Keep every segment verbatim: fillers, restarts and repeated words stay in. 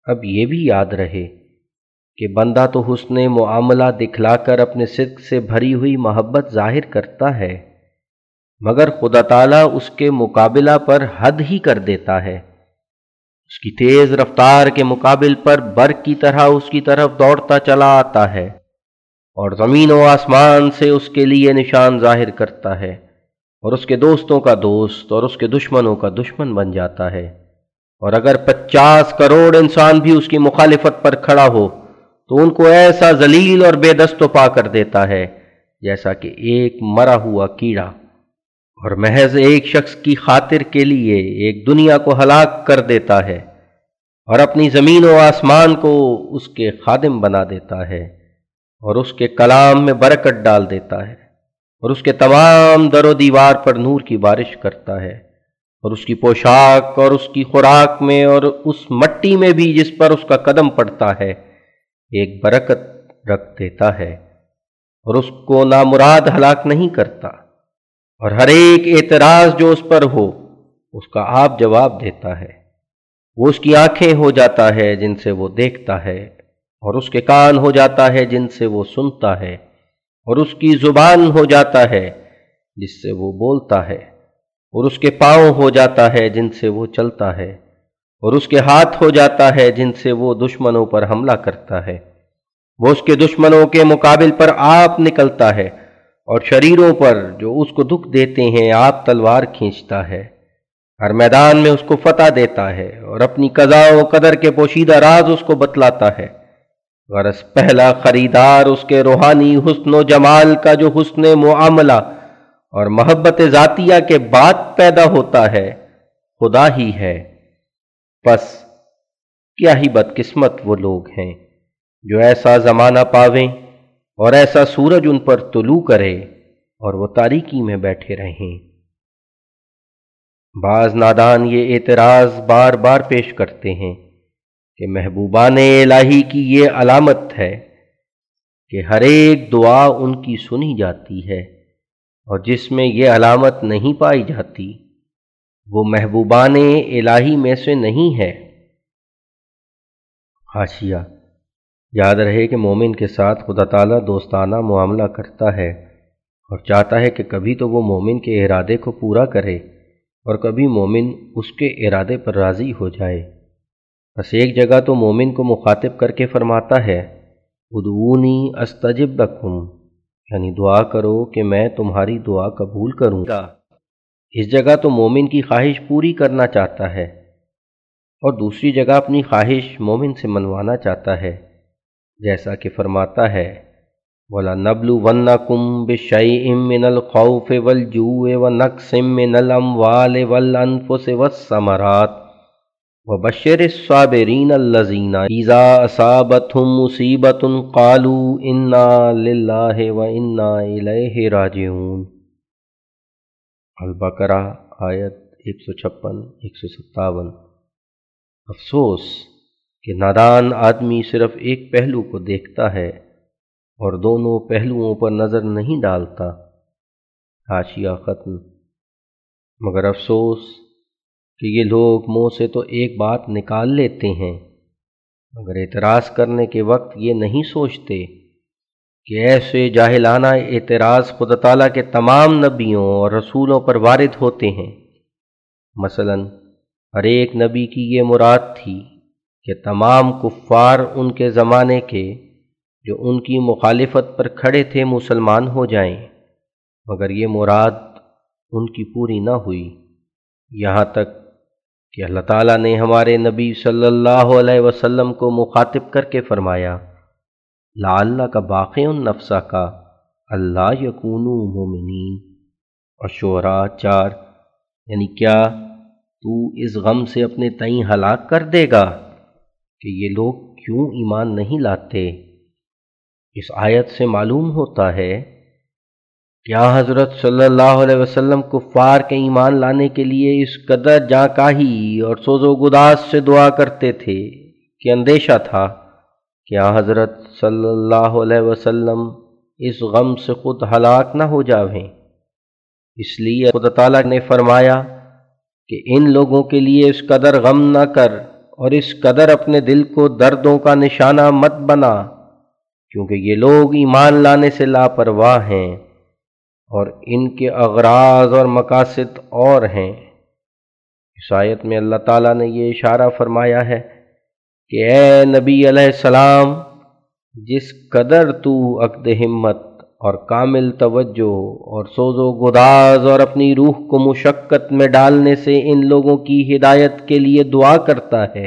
اب یہ بھی یاد رہے کہ بندہ تو حسن معاملہ دکھلا کر اپنے صدق سے بھری ہوئی محبت ظاہر کرتا ہے، مگر خدا تعالیٰ اس کے مقابلہ پر حد ہی کر دیتا ہے۔ اس کی تیز رفتار کے مقابل پر برق کی طرح اس کی طرف دوڑتا چلا آتا ہے اور زمین و آسمان سے اس کے لیے نشان ظاہر کرتا ہے، اور اس کے دوستوں کا دوست اور اس کے دشمنوں کا دشمن بن جاتا ہے۔ اور اگر پچاس کروڑ انسان بھی اس کی مخالفت پر کھڑا ہو تو ان کو ایسا ذلیل اور بے دست و پا کر دیتا ہے جیسا کہ ایک مرا ہوا کیڑا، اور محض ایک شخص کی خاطر کے لیے ایک دنیا کو ہلاک کر دیتا ہے اور اپنی زمین و آسمان کو اس کے خادم بنا دیتا ہے اور اس کے کلام میں برکت ڈال دیتا ہے اور اس کے تمام در و دیوار پر نور کی بارش کرتا ہے، اور اس کی پوشاک اور اس کی خوراک میں اور اس مٹی میں بھی جس پر اس کا قدم پڑتا ہے ایک برکت رکھ دیتا ہے، اور اس کو نامراد ہلاک نہیں کرتا، اور ہر ایک اعتراض جو اس پر ہو اس کا آپ جواب دیتا ہے۔ وہ اس کی آنکھیں ہو جاتا ہے جن سے وہ دیکھتا ہے، اور اس کے کان ہو جاتا ہے جن سے وہ سنتا ہے، اور اس کی زبان ہو جاتا ہے جس سے وہ بولتا ہے، اور اس کے پاؤں ہو جاتا ہے جن سے وہ چلتا ہے، اور اس کے ہاتھ ہو جاتا ہے جن سے وہ دشمنوں پر حملہ کرتا ہے۔ وہ اس کے دشمنوں کے مقابل پر آپ نکلتا ہے، اور شریروں پر جو اس کو دکھ دیتے ہیں آپ تلوار کھینچتا ہے۔ ہر میدان میں اس کو فتح دیتا ہے اور اپنی قضا و قدر کے پوشیدہ راز اس کو بتلاتا ہے۔ غرض پہلا خریدار اس کے روحانی حسن و جمال کا جو حسن معاملہ اور محبت ذاتیہ کے بعد پیدا ہوتا ہے خدا ہی ہے۔ پس کیا ہی بدقسمت وہ لوگ ہیں جو ایسا زمانہ پاویں اور ایسا سورج ان پر طلوع کرے اور وہ تاریکی میں بیٹھے رہیں۔ بعض نادان یہ اعتراض بار بار پیش کرتے ہیں کہ محبوبان الہی کی یہ علامت ہے کہ ہر ایک دعا ان کی سنی جاتی ہے، اور جس میں یہ علامت نہیں پائی جاتی وہ محبوبان الہی میں سے نہیں ہے۔ حاشیہ: یاد رہے کہ مومن کے ساتھ خدا تعالیٰ دوستانہ معاملہ کرتا ہے اور چاہتا ہے کہ کبھی تو وہ مومن کے ارادے کو پورا کرے اور کبھی مومن اس کے ارادے پر راضی ہو جائے۔ بس ایک جگہ تو مومن کو مخاطب کر کے فرماتا ہے ادعونی استجب لکم، یعنی دعا کرو کہ میں تمہاری دعا قبول کروں گا۔ اس جگہ تو مومن کی خواہش پوری کرنا چاہتا ہے اور دوسری جگہ اپنی خواہش مومن سے منوانا چاہتا ہے، جیسا کہ فرماتا ہے وَلَنَبْلُوَنَّكُمْ بِشَيْءٍ مِّنَ الْخَوْفِ وَالْجُوعِ وَنَقْصٍ مِّنَ الْأَمْوَالِ وَالْأَنفُسِ وَالثَّمَرَاتِ وَبَشِّرِ الصَّابِرِينَ الَّذِينَ إِذَا أَصَابَتْهُمْ مُصِيبَةٌ قَالُوا إِنَّا لِلَّهِ وَإِنَّا إِلَيْهِ رَاجِعُونَ۔ البقرہ آیت ایک سو چھپن ایک سو ستاون۔ افسوس کہ نادان آدمی صرف ایک پہلو کو دیکھتا ہے اور دونوں پہلوؤں پر نظر نہیں ڈالتا۔ حاشیہ ختم۔ مگر افسوس کہ یہ لوگ منہ سے تو ایک بات نکال لیتے ہیں مگر اعتراض کرنے کے وقت یہ نہیں سوچتے کہ ایسے جاہلانہ اعتراض خدا تعالیٰ کے تمام نبیوں اور رسولوں پر وارد ہوتے ہیں۔ مثلا ہر ایک نبی کی یہ مراد تھی کہ تمام کفار ان کے زمانے کے جو ان کی مخالفت پر کھڑے تھے مسلمان ہو جائیں، مگر یہ مراد ان کی پوری نہ ہوئی، یہاں تک کہ اللہ تعالیٰ نے ہمارے نبی صلی اللہ علیہ وسلم کو مخاطب کر کے فرمایا لعلک باخع نفسک الا یکونوا مومنین۔ اور شعراء چار، یعنی کیا تو اس غم سے اپنے تئیں ہلاک کر دے گا کہ یہ لوگ کیوں ایمان نہیں لاتے۔ اس آیت سے معلوم ہوتا ہے کیا حضرت صلی اللہ علیہ وسلم کفار کے ایمان لانے کے لیے اس قدر جاں کاہی اور سوز و گداز سے دعا کرتے تھے کہ اندیشہ تھا کیا حضرت صلی اللہ علیہ وسلم اس غم سے خود ہلاک نہ ہو جاویں۔ اس لیے خدا تعالیٰ نے فرمایا کہ ان لوگوں کے لیے اس قدر غم نہ کر اور اس قدر اپنے دل کو دردوں کا نشانہ مت بنا، کیونکہ یہ لوگ ایمان لانے سے لاپرواہ ہیں اور ان کے اغراض اور مقاصد اور ہیں۔ اس آیت میں اللہ تعالیٰ نے یہ اشارہ فرمایا ہے کہ اے نبی علیہ السلام، جس قدر تو عقد ہمت اور کامل توجہ اور سوز و گداز اور اپنی روح کو مشقت میں ڈالنے سے ان لوگوں کی ہدایت کے لیے دعا کرتا ہے،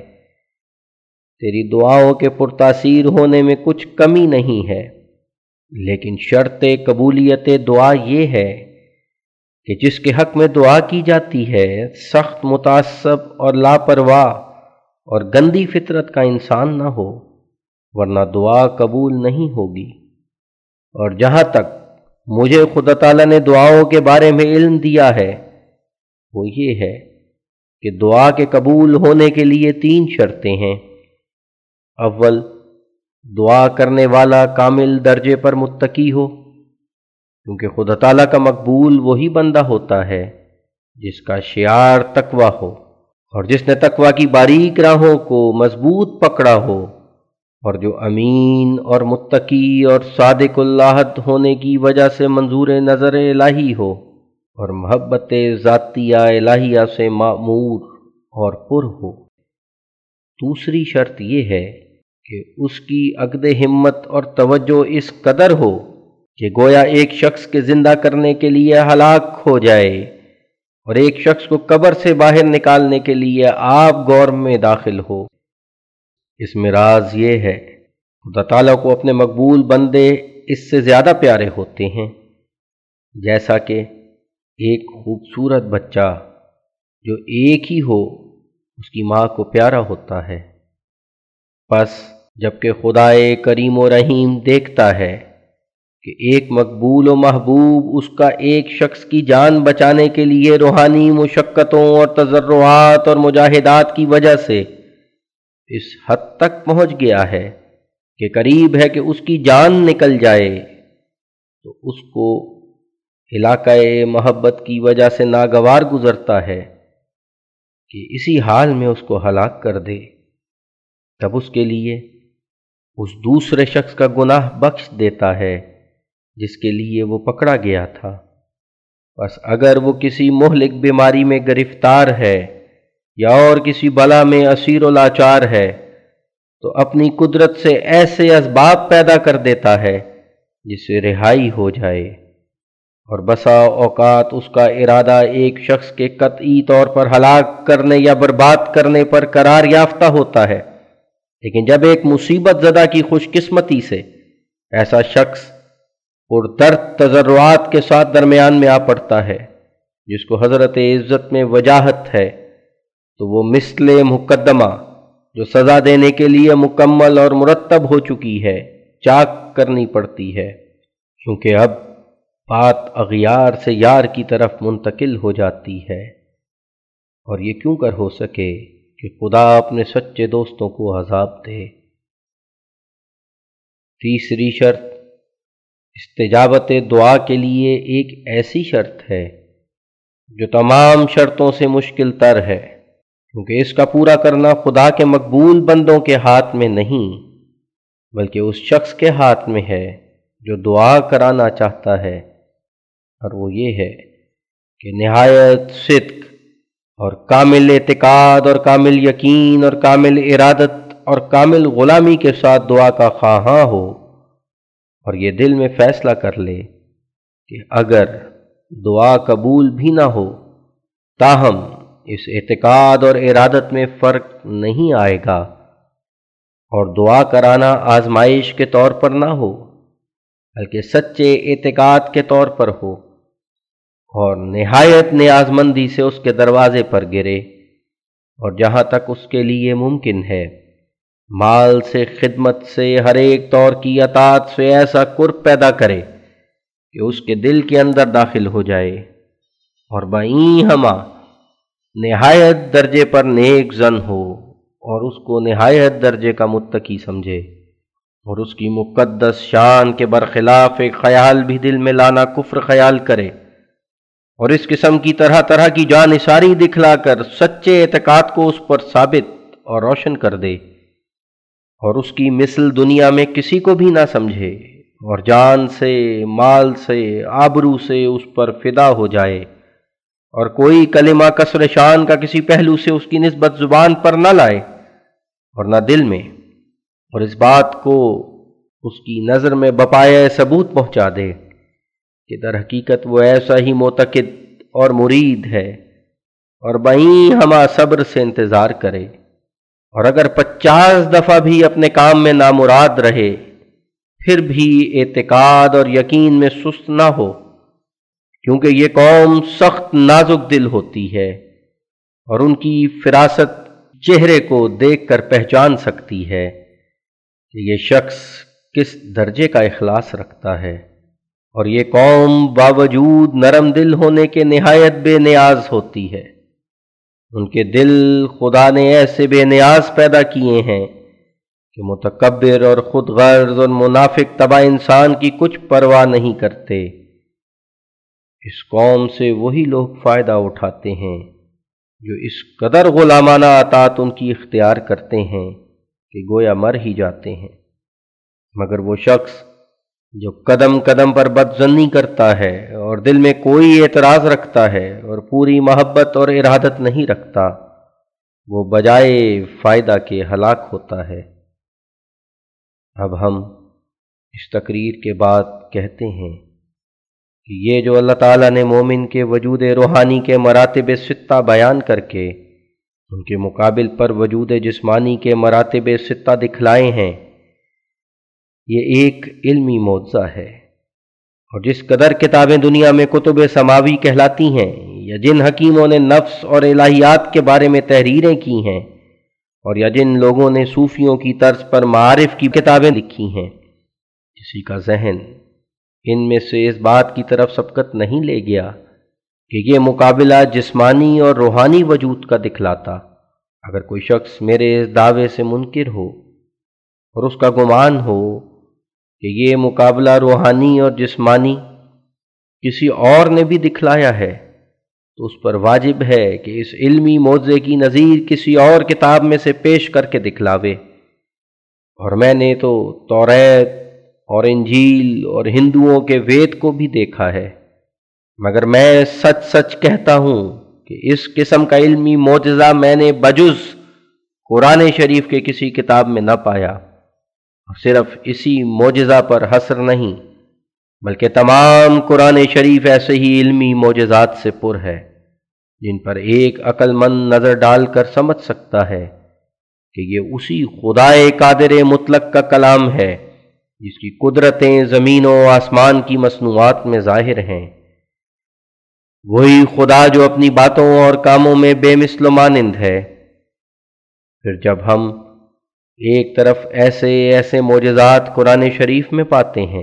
تیری دعاؤں کے پرتاثیر ہونے میں کچھ کمی نہیں ہے، لیکن شرط قبولیت دعا یہ ہے کہ جس کے حق میں دعا کی جاتی ہے سخت متعصب اور لاپرواہ اور گندی فطرت کا انسان نہ ہو، ورنہ دعا قبول نہیں ہوگی۔ اور جہاں تک مجھے خدا تعالیٰ نے دعاؤں کے بارے میں علم دیا ہے وہ یہ ہے کہ دعا کے قبول ہونے کے لیے تین شرطیں ہیں۔ اول، دعا کرنے والا کامل درجے پر متقی ہو، کیونکہ خدا تعالیٰ کا مقبول وہی بندہ ہوتا ہے جس کا شعار تقوی ہو، اور جس نے تقوی کی باریک راہوں کو مضبوط پکڑا ہو، اور جو امین اور متقی اور صادق العہد ہونے کی وجہ سے منظور نظر الہی ہو اور محبت ذاتیہ الہیہ سے معمور اور پر ہو۔ دوسری شرط یہ ہے کہ اس کی عقد ہمت اور توجہ اس قدر ہو کہ گویا ایک شخص کے زندہ کرنے کے لیے ہلاک ہو جائے اور ایک شخص کو قبر سے باہر نکالنے کے لیے آپ غور میں داخل ہو۔ اس میں راز یہ ہے خدا تعالیٰ کو اپنے مقبول بندے اس سے زیادہ پیارے ہوتے ہیں، جیسا کہ ایک خوبصورت بچہ جو ایک ہی ہو اس کی ماں کو پیارا ہوتا ہے۔ پس جبکہ خدائے کریم و رحیم دیکھتا ہے کہ ایک مقبول و محبوب اس کا ایک شخص کی جان بچانے کے لیے روحانی مشقتوں اور تضرعات اور مجاہدات کی وجہ سے اس حد تک پہنچ گیا ہے کہ قریب ہے کہ اس کی جان نکل جائے، تو اس کو علاقہ محبت کی وجہ سے ناگوار گزرتا ہے کہ اسی حال میں اس کو ہلاک کر دے، تب اس کے لیے اس دوسرے شخص کا گناہ بخش دیتا ہے جس کے لیے وہ پکڑا گیا تھا۔ بس اگر وہ کسی مہلک بیماری میں گرفتار ہے یا اور کسی بلا میں اسیر و لاچار ہے تو اپنی قدرت سے ایسے اسباب پیدا کر دیتا ہے جس سے رہائی ہو جائے، اور بسا اوقات اس کا ارادہ ایک شخص کے قطعی طور پر ہلاک کرنے یا برباد کرنے پر قرار یافتہ ہوتا ہے، لیکن جب ایک مصیبت زدہ کی خوش قسمتی سے ایسا شخص اور درد تضرعات کے ساتھ درمیان میں آ پڑتا ہے جس کو حضرت عزت میں وجاہت ہے، تو وہ مثل مقدمہ جو سزا دینے کے لیے مکمل اور مرتب ہو چکی ہے چاک کرنی پڑتی ہے، کیونکہ اب بات اغیار سے یار کی طرف منتقل ہو جاتی ہے، اور یہ کیوں کر ہو سکے کہ خدا اپنے سچے دوستوں کو عذاب دے۔ تیسری شرط استجابت دعا کے لیے ایک ایسی شرط ہے جو تمام شرطوں سے مشکل تر ہے، کیونکہ اس کا پورا کرنا خدا کے مقبول بندوں کے ہاتھ میں نہیں بلکہ اس شخص کے ہاتھ میں ہے جو دعا کرانا چاہتا ہے، اور وہ یہ ہے کہ نہایت صدق اور کامل اعتقاد اور کامل یقین اور کامل ارادت اور کامل غلامی کے ساتھ دعا کا خواہاں ہو، اور یہ دل میں فیصلہ کر لے کہ اگر دعا قبول بھی نہ ہو تاہم اس اعتقاد اور ارادت میں فرق نہیں آئے گا، اور دعا کرانا آزمائش کے طور پر نہ ہو بلکہ سچے اعتقاد کے طور پر ہو، اور نہایت نیاز مندی سے اس کے دروازے پر گرے، اور جہاں تک اس کے لیے ممکن ہے مال سے، خدمت سے، ہر ایک طور کی اطاعت سے ایسا قرب پیدا کرے کہ اس کے دل کے اندر داخل ہو جائے، اور بائیں ہما نہایت درجے پر نیک زن ہو اور اس کو نہایت درجے کا متقی سمجھے، اور اس کی مقدس شان کے برخلاف ایک خیال بھی دل میں لانا کفر خیال کرے، اور اس قسم کی طرح طرح کی جانثاری دکھلا کر سچے اعتقاد کو اس پر ثابت اور روشن کر دے اور اس کی مثل دنیا میں کسی کو بھی نہ سمجھے اور جان سے، مال سے، آبرو سے اس پر فدا ہو جائے اور کوئی کلمہ کسر شان کا کسی پہلو سے اس کی نسبت زبان پر نہ لائے اور نہ دل میں، اور اس بات کو اس کی نظر میں بپایہ ثبوت پہنچا دے کہ در حقیقت وہ ایسا ہی معتقد اور مرید ہے اور بہیں ہما صبر سے انتظار کرے، اور اگر پچاس دفعہ بھی اپنے کام میں نامراد رہے پھر بھی اعتقاد اور یقین میں سست نہ ہو، کیونکہ یہ قوم سخت نازک دل ہوتی ہے اور ان کی فراست چہرے کو دیکھ کر پہچان سکتی ہے کہ یہ شخص کس درجے کا اخلاص رکھتا ہے، اور یہ قوم باوجود نرم دل ہونے کے نہایت بے نیاز ہوتی ہے۔ ان کے دل خدا نے ایسے بے نیاز پیدا کیے ہیں کہ متکبر اور خود غرض اور منافق طبع انسان کی کچھ پرواہ نہیں کرتے۔ اس قوم سے وہی لوگ فائدہ اٹھاتے ہیں جو اس قدر غلامانہ اطاعت ان کی اختیار کرتے ہیں کہ گویا مر ہی جاتے ہیں، مگر وہ شخص جو قدم قدم پر بدظنی کرتا ہے اور دل میں کوئی اعتراض رکھتا ہے اور پوری محبت اور ارادت نہیں رکھتا، وہ بجائے فائدہ کے ہلاک ہوتا ہے۔ اب ہم اس تقریر کے بعد کہتے ہیں کہ یہ جو اللہ تعالیٰ نے مومن کے وجود روحانی کے مراتب ستہ بیان کر کے ان کے مقابل پر وجود جسمانی کے مراتب ستہ دکھلائے ہیں، یہ ایک علمی معجزہ ہے، اور جس قدر کتابیں دنیا میں کتب سماوی کہلاتی ہیں یا جن حکیموں نے نفس اور الہیات کے بارے میں تحریریں کی ہیں اور یا جن لوگوں نے صوفیوں کی طرز پر معارف کی کتابیں لکھی ہیں، کسی کا ذہن ان میں سے اس بات کی طرف سبقت نہیں لے گیا کہ یہ مقابلہ جسمانی اور روحانی وجود کا دکھلاتا۔ اگر کوئی شخص میرے اس دعوے سے منکر ہو اور اس کا گمان ہو کہ یہ مقابلہ روحانی اور جسمانی کسی اور نے بھی دکھلایا ہے، تو اس پر واجب ہے کہ اس علمی معجزے کی نظیر کسی اور کتاب میں سے پیش کر کے دکھلاوے۔ اور میں نے تو توریت اور انجیل اور ہندوؤں کے وید کو بھی دیکھا ہے، مگر میں سچ سچ کہتا ہوں کہ اس قسم کا علمی معجزہ میں نے بجز قرآن شریف کے کسی کتاب میں نہ پایا، اور صرف اسی معجزہ پر حصر نہیں بلکہ تمام قرآن شریف ایسے ہی علمی معجزات سے پر ہے جن پر ایک عقل مند نظر ڈال کر سمجھ سکتا ہے کہ یہ اسی خدائے قادر مطلق کا کلام ہے جس کی قدرتیں زمین و آسمان کی مصنوعات میں ظاہر ہیں، وہی خدا جو اپنی باتوں اور کاموں میں بے مثل و مانند ہے۔ پھر جب ہم ایک طرف ایسے ایسے معجزات قرآن شریف میں پاتے ہیں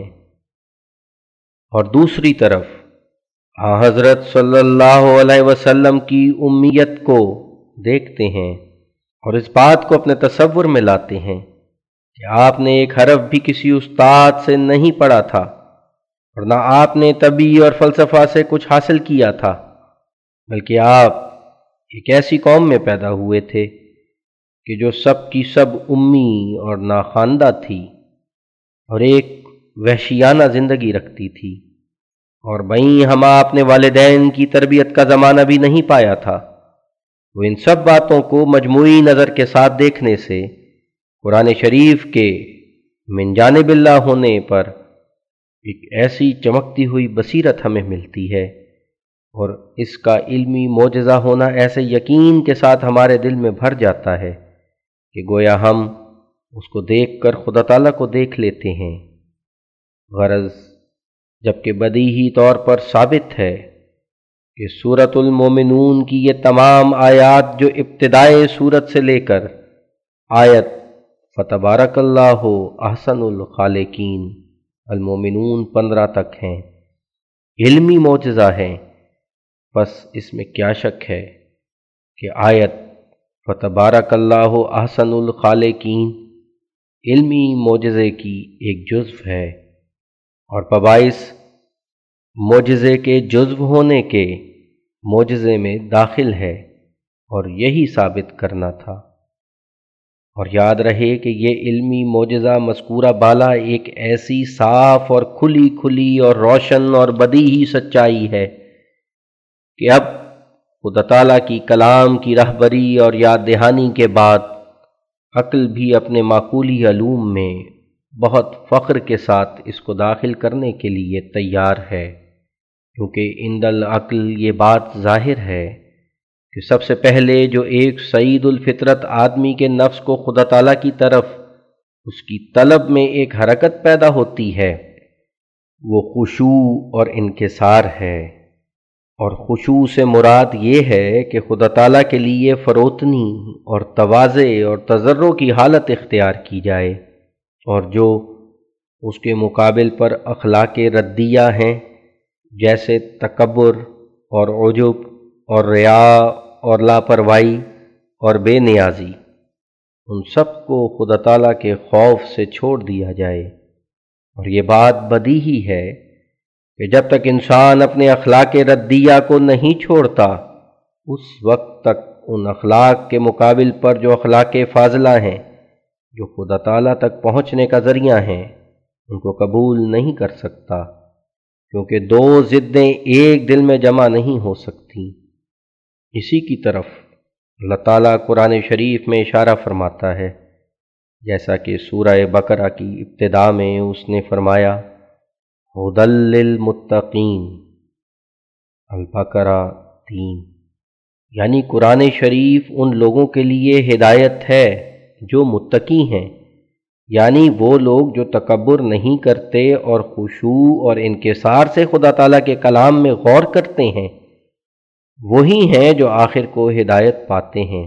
اور دوسری طرف آن حضرت صلی اللہ علیہ وسلم کی امیت کو دیکھتے ہیں اور اس بات کو اپنے تصور میں لاتے ہیں کہ آپ نے ایک حرف بھی کسی استاد سے نہیں پڑھا تھا اور نہ آپ نے طبی اور فلسفہ سے کچھ حاصل کیا تھا، بلکہ آپ ایک ایسی قوم میں پیدا ہوئے تھے کہ جو سب کی سب امی اور ناخواندہ تھی اور ایک وحشیانہ زندگی رکھتی تھی، اور بہیں ہما اپنے والدین کی تربیت کا زمانہ بھی نہیں پایا تھا۔ وہ ان سب باتوں کو مجموعی نظر کے ساتھ دیکھنے سے قرآن شریف کے من جانب اللہ ہونے پر ایک ایسی چمکتی ہوئی بصیرت ہمیں ملتی ہے، اور اس کا علمی معجزہ ہونا ایسے یقین کے ساتھ ہمارے دل میں بھر جاتا ہے کہ گویا ہم اس کو دیکھ کر خدا تعالیٰ کو دیکھ لیتے ہیں۔ غرض جبکہ بدیہی طور پر ثابت ہے کہ سورۃ المومنون کی یہ تمام آیات جو ابتدائے سورت سے لے کر آیت فتبارک اللہ احسن الخالقین المومنون پندرہ تک ہیں، علمی معجزہ ہیں، بس اس میں کیا شک ہے کہ آیت فتبارک اللہ احسن الخالقین علمی معجزے کی ایک جزو ہے، اور پبائس معجزے کے جزو ہونے کے معجزے میں داخل ہے، اور یہی ثابت کرنا تھا۔ اور یاد رہے کہ یہ علمی معجزہ مذکورہ بالا ایک ایسی صاف اور کھلی کھلی اور روشن اور بدیہی سچائی ہے کہ اب خدا تعالیٰ کی کلام کی رہبری اور یاد دہانی کے بعد عقل بھی اپنے معقولی علوم میں بہت فخر کے ساتھ اس کو داخل کرنے کے لیے تیار ہے، کیونکہ عند العقل یہ بات ظاہر ہے کہ سب سے پہلے جو ایک سعید الفطرت آدمی کے نفس کو خدا تعالیٰ کی طرف اس کی طلب میں ایک حرکت پیدا ہوتی ہے وہ خشوع اور انکسار ہے، اور خشوع سے مراد یہ ہے کہ خدا تعالیٰ کے لیے فروتنی اور تواضع اور تضرع کی حالت اختیار کی جائے، اور جو اس کے مقابل پر اخلاق ردیہ ہیں جیسے تکبر اور عجب اور ریا اور لاپرواہی اور بے نیازی، ان سب کو خدا تعالیٰ کے خوف سے چھوڑ دیا جائے۔ اور یہ بات بدیہی ہے کہ جب تک انسان اپنے اخلاق ردیہ کو نہیں چھوڑتا اس وقت تک ان اخلاق کے مقابل پر جو اخلاق فاضلہ ہیں جو خدا تعالیٰ تک پہنچنے کا ذریعہ ہیں ان کو قبول نہیں کر سکتا، کیونکہ دو ضدیں ایک دل میں جمع نہیں ہو سکتی۔ اسی کی طرف اللہ تعالیٰ قرآن شریف میں اشارہ فرماتا ہے، جیسا کہ سورہ بقرہ کی ابتدا میں اس نے فرمایا ھدی للمتقین، البقرہ تین، یعنی قرآن شریف ان لوگوں کے لیے ہدایت ہے جو متقی ہیں، یعنی وہ لوگ جو تکبر نہیں کرتے اور خشوع اور انکسار سے خدا تعالیٰ کے کلام میں غور کرتے ہیں، وہی ہیں جو آخر کو ہدایت پاتے ہیں۔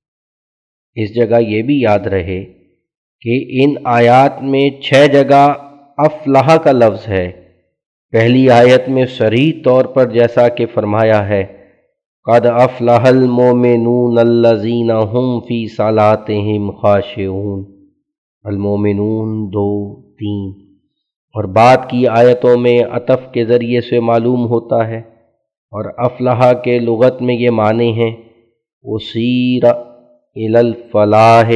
اس جگہ یہ بھی یاد رہے کہ ان آیات میں چھ جگہ افلح کا لفظ ہے۔ پہلی آیت میں صریح طور پر جیسا کہ فرمایا ہے قد افلح المؤمنون الذین هم فی صلاتهم خاشعون، المؤمنون دو تین، اور بعد کی آیتوں میں عطف کے ذریعے سے معلوم ہوتا ہے، اور افلح کے لغت میں یہ معنی ہیں اسیر الی الفلاح،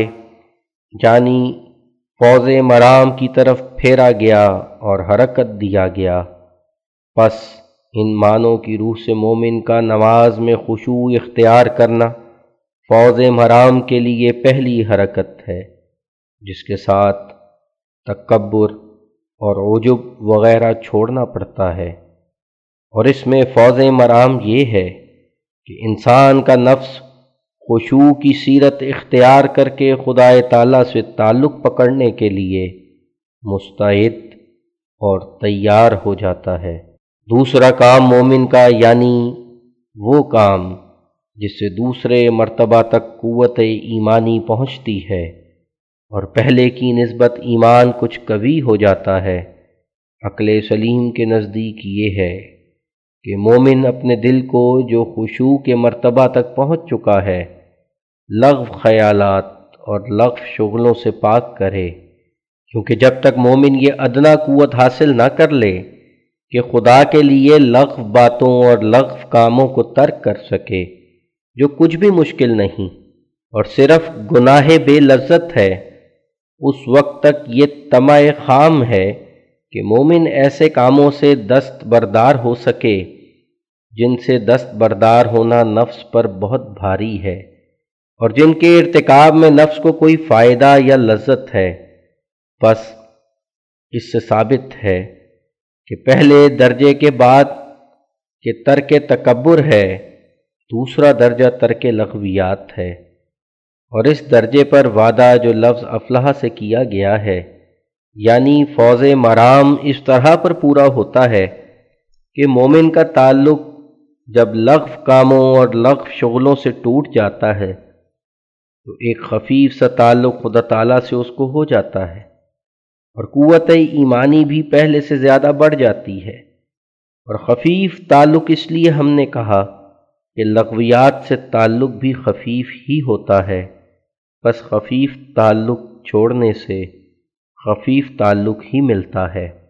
یعنی فوز مرام کی طرف پھیرا گیا اور حرکت دیا گیا۔ پس ان معنوں کی روح سے مومن کا نماز میں خشوع اختیار کرنا فوز مرام کے لیے پہلی حرکت ہے، جس کے ساتھ تکبر اور عجب وغیرہ چھوڑنا پڑتا ہے، اور اس میں فوز مرام یہ ہے کہ انسان کا نفس خشوع کی سیرت اختیار کر کے خدا تعالیٰ سے تعلق پکڑنے کے لیے مستعد اور تیار ہو جاتا ہے۔ دوسرا کام مومن کا، یعنی وہ کام جس سے دوسرے مرتبہ تک قوت ایمانی پہنچتی ہے اور پہلے کی نسبت ایمان کچھ قوی ہو جاتا ہے، عقل سلیم کے نزدیک یہ ہے کہ مومن اپنے دل کو جو خشوع کے مرتبہ تک پہنچ چکا ہے لغو خیالات اور لغو شغلوں سے پاک کرے، کیونکہ جب تک مومن یہ ادنا قوت حاصل نہ کر لے کہ خدا کے لیے لغو باتوں اور لغو کاموں کو ترک کر سکے، جو کچھ بھی مشکل نہیں اور صرف گناہ بے لذت ہے، اس وقت تک یہ طمع خام ہے کہ مومن ایسے کاموں سے دست بردار ہو سکے جن سے دست بردار ہونا نفس پر بہت بھاری ہے اور جن کے ارتکاب میں نفس کو کوئی فائدہ یا لذت ہے۔ بس اس سے ثابت ہے کہ پہلے درجے کے بعد کہ ترک تکبر ہے، دوسرا درجہ ترک لغویات ہے، اور اس درجے پر وعدہ جو لفظ افلح سے کیا گیا ہے، یعنی فوز مرام اس طرح پر پورا ہوتا ہے کہ مومن کا تعلق جب لغو کاموں اور لغو شغلوں سے ٹوٹ جاتا ہے تو ایک خفیف سا تعلق خدا تعالیٰ سے اس کو ہو جاتا ہے، اور قوت ایمانی بھی پہلے سے زیادہ بڑھ جاتی ہے۔ اور خفیف تعلق اس لیے ہم نے کہا کہ لغویات سے تعلق بھی خفیف ہی ہوتا ہے، بس خفیف تعلق چھوڑنے سے خفیف تعلق ہی ملتا ہے۔